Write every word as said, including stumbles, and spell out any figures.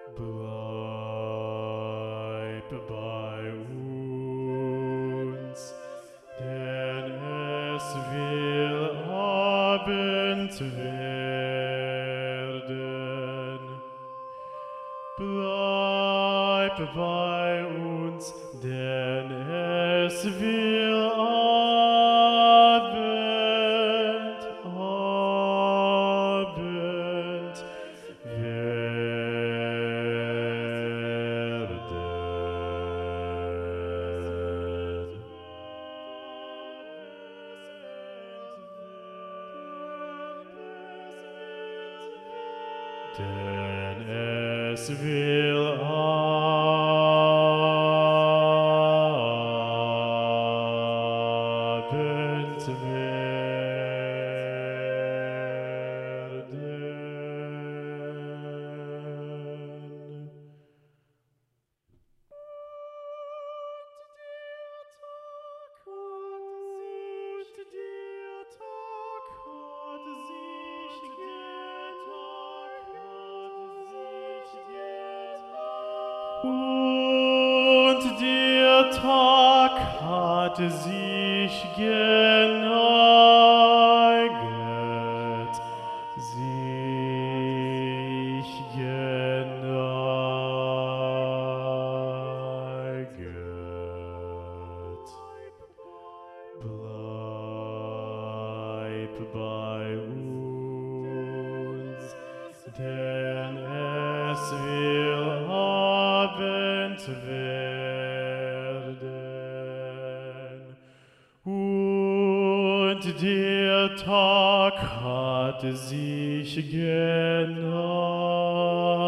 Bleib bei uns, denn es will Abend werden. Bleib bei uns, denn es will Abend, Abend werden. Denn es will Abend werden. Und der Tag hat sich geneigt, sich geneigt. Bleib bei uns, denn es will Abend werden. Und der Tag hat sich geneigt.